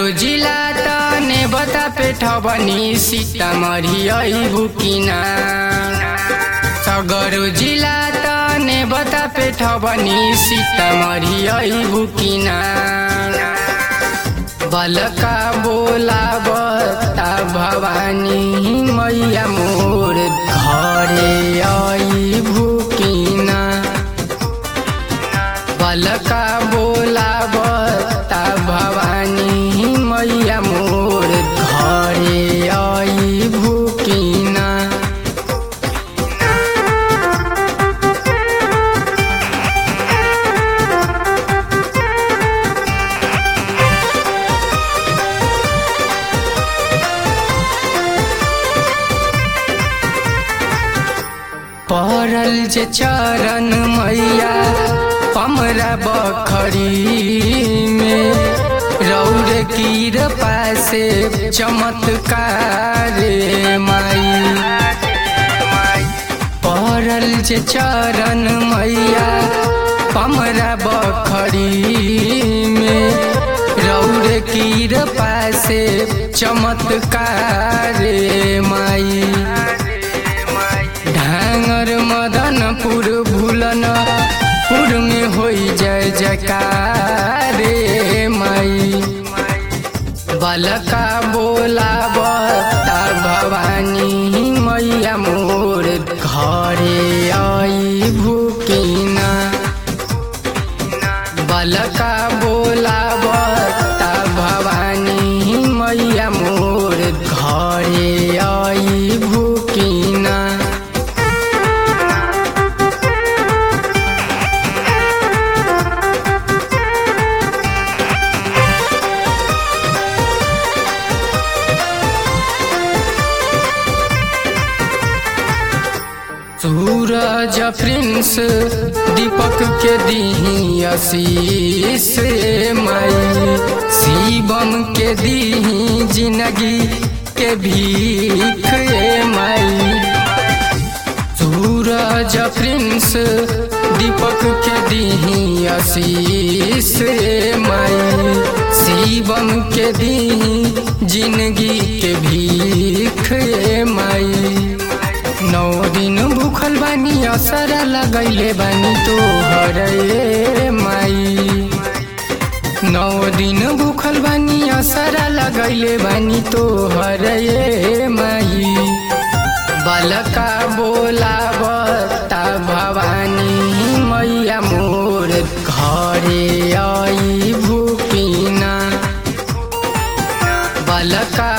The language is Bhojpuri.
जिला तने बता पेठबनी सीतामढ़ी बुकिना सगरो जिला तने बता पेठबनी सीतामढ़ी बुकिना बलका बोला बता भवानी मैया मोर घरे आई भूकिना बलका बोला बता भवानी मैया मोर घरे आई भूकिना पड़ल जे चरण मैया हमरा बखरी में रौर कीर पासे चमत्कार माई पड़ल जे चरण मैया हमरा बखरी में रौर कीर पासे चमत्कार माई ढांगर मदनपुर भूलनपुर में होई जय जयकार माई बलका बोला बता भवानी मैया मोर घरे आई भूकिना बलका बोला बता भवानी मैया मोर घरे आई भूकिना सूरज प्रिंस दीपक के दी आशीष माई शिवम के दी जिंदगी के भीख माई सूरज प्रिंस दीपक के दी आशीष माई शिवम के दी जिंदगी के भीख माई 9 दिन भूखल बानी असरा लगैले बानी तोहरे माई 9 दिन भूखल बानी असरा लगैले बानी तोहरे माई बलका बोला बता भवानी मैया मोर घरे आई भूकिना बलका